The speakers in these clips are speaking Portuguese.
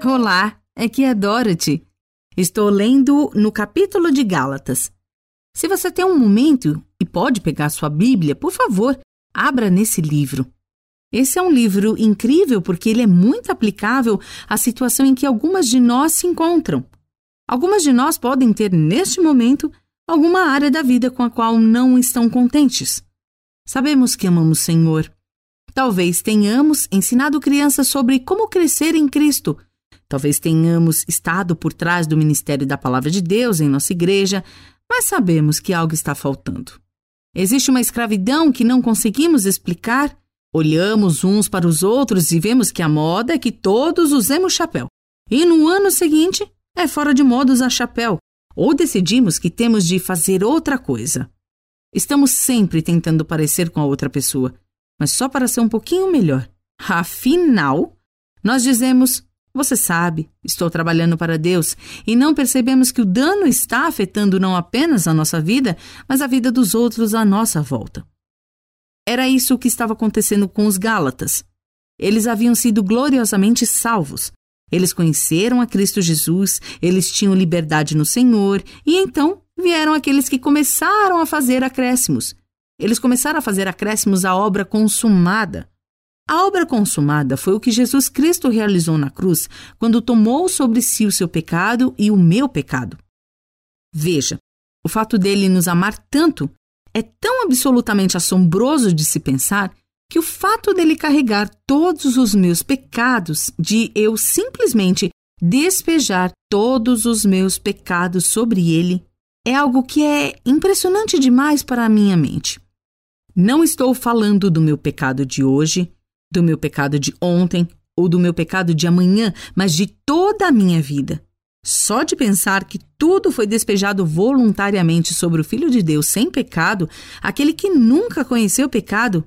Olá, aqui é Dorothy. Estou lendo no capítulo de Gálatas. Se você tem um momento e pode pegar sua Bíblia, por favor, abra nesse livro. Esse é um livro incrível porque ele é muito aplicável à situação em que algumas de nós se encontram. Algumas de nós podem ter, neste momento, alguma área da vida com a qual não estão contentes. Sabemos que amamos o Senhor. Talvez tenhamos ensinado crianças sobre como crescer em Cristo. Talvez tenhamos estado por trás do ministério da Palavra de Deus em nossa igreja, mas sabemos que algo está faltando. Existe uma escravidão que não conseguimos explicar. Olhamos uns para os outros e vemos que a moda é que todos usemos chapéu. E no ano seguinte, é fora de moda usar chapéu. Ou decidimos que temos de fazer outra coisa. Estamos sempre tentando parecer com a outra pessoa, mas só para ser um pouquinho melhor. Afinal, nós dizemos: você sabe, estou trabalhando para Deus, e não percebemos que o dano está afetando não apenas a nossa vida, mas a vida dos outros à nossa volta. Era isso que estava acontecendo com os Gálatas. Eles haviam sido gloriosamente salvos. Eles conheceram a Cristo Jesus, eles tinham liberdade no Senhor, e então vieram aqueles que começaram a fazer acréscimos. Eles começaram a fazer acréscimos à obra consumada. A obra consumada foi o que Jesus Cristo realizou na cruz quando tomou sobre si o seu pecado e o meu pecado. Veja, o fato dele nos amar tanto é tão absolutamente assombroso de se pensar que o fato dele carregar todos os meus pecados, de eu simplesmente despejar todos os meus pecados sobre ele, é algo que é impressionante demais para a minha mente. Não estou falando do meu pecado de hoje, do meu pecado de ontem ou do meu pecado de amanhã, mas de toda a minha vida. Só de pensar que tudo foi despejado voluntariamente sobre o Filho de Deus sem pecado, aquele que nunca conheceu pecado,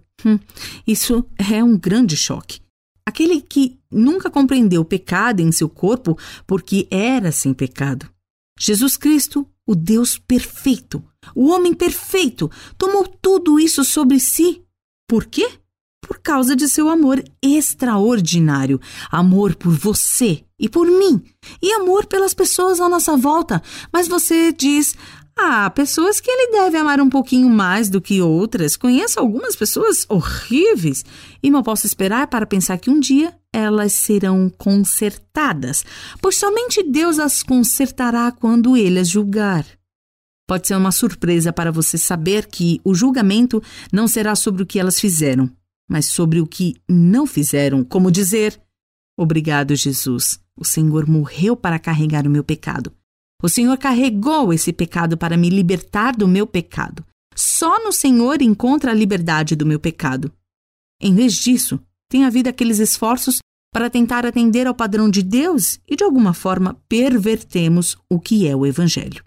isso é um grande choque. Aquele que nunca compreendeu o pecado em seu corpo porque era sem pecado. Jesus Cristo, o Deus perfeito, o homem perfeito, tomou tudo isso sobre si. Por quê? Por causa de seu amor extraordinário, amor por você e por mim, e amor pelas pessoas à nossa volta. Mas você diz: há pessoas que ele deve amar um pouquinho mais do que outras. Conheço algumas pessoas horríveis e não posso esperar para pensar que um dia elas serão consertadas, pois somente Deus as consertará quando ele as julgar. Pode ser uma surpresa para você saber que o julgamento não será sobre o que elas fizeram, mas sobre o que não fizeram, como dizer: obrigado, Jesus, o Senhor morreu para carregar o meu pecado. O Senhor carregou esse pecado para me libertar do meu pecado. Só no Senhor encontra a liberdade do meu pecado. Em vez disso, tem havido aqueles esforços para tentar atender ao padrão de Deus e, de alguma forma, pervertemos o que é o Evangelho.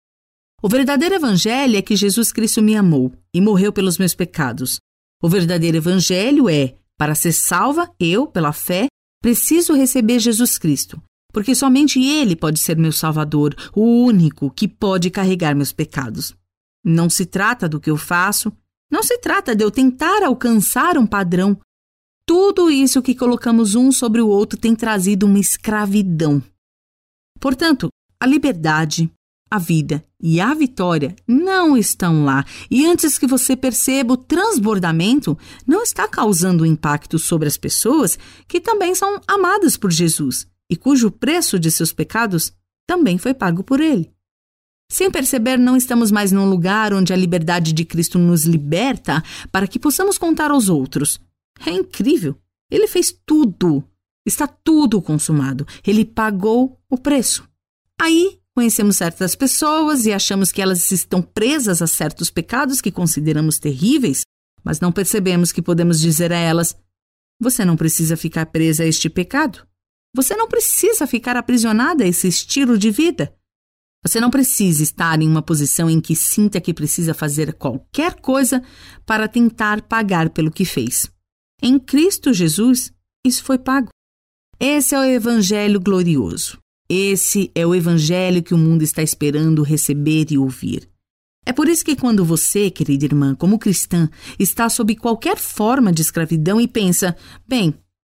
O verdadeiro Evangelho é que Jesus Cristo me amou e morreu pelos meus pecados. O verdadeiro Evangelho é: para ser salva, eu, pela fé, preciso receber Jesus Cristo, porque somente Ele pode ser meu Salvador, o único que pode carregar meus pecados. Não se trata do que eu faço, não se trata de eu tentar alcançar um padrão. Tudo isso que colocamos um sobre o outro tem trazido uma escravidão. Portanto, a liberdade, a vida e a vitória não estão lá. E antes que você perceba, o transbordamento não está causando impacto sobre as pessoas que também são amadas por Jesus e cujo preço de seus pecados também foi pago por ele. Sem perceber, não estamos mais num lugar onde a liberdade de Cristo nos liberta para que possamos contar aos outros: é incrível, ele fez tudo, está tudo consumado, ele pagou o preço. Aí, conhecemos certas pessoas e achamos que elas estão presas a certos pecados que consideramos terríveis, mas não percebemos que podemos dizer a elas: você não precisa ficar presa a este pecado. Você não precisa ficar aprisionada a esse estilo de vida. Você não precisa estar em uma posição em que sinta que precisa fazer qualquer coisa para tentar pagar pelo que fez. Em Cristo Jesus, isso foi pago. Esse é o Evangelho glorioso. Esse é o Evangelho que o mundo está esperando receber e ouvir. É por isso que quando você, querida irmã, como cristã, está sob qualquer forma de escravidão e pensa: bem,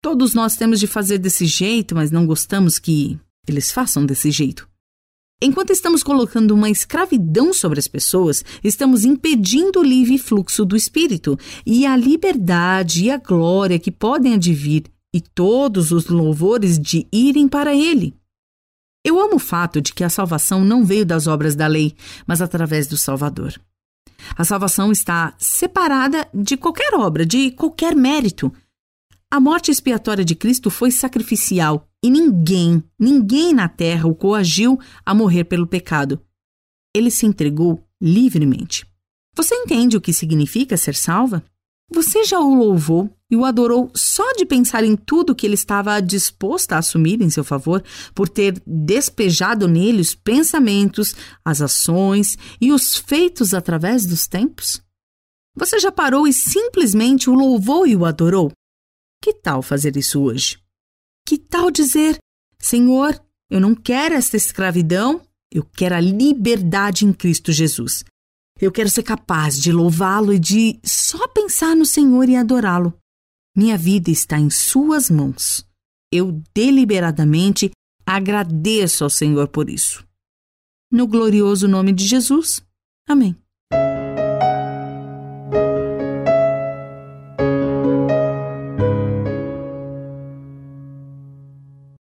Todos nós temos de fazer desse jeito, mas não gostamos que eles façam desse jeito. Enquanto estamos colocando uma escravidão sobre as pessoas, estamos impedindo o livre fluxo do Espírito e a liberdade e a glória que podem advir e todos os louvores de irem para Ele. Eu amo o fato de que a salvação não veio das obras da lei, mas através do Salvador. A salvação está separada de qualquer obra, de qualquer mérito. A morte expiatória de Cristo foi sacrificial e ninguém na terra o coagiu a morrer pelo pecado. Ele se entregou livremente. Você entende o que significa ser salva? Você já o louvou e o adorou só de pensar em tudo que ele estava disposto a assumir em seu favor, por ter despejado nele os pensamentos, as ações e os feitos através dos tempos? Você já parou e simplesmente o louvou e o adorou? Que tal fazer isso hoje? Que tal dizer: Senhor, eu não quero esta escravidão, eu quero a liberdade em Cristo Jesus. Eu quero ser capaz de louvá-lo e de só pensar no Senhor e adorá-lo. Minha vida está em suas mãos. Eu deliberadamente agradeço ao Senhor por isso. No glorioso nome de Jesus. Amém.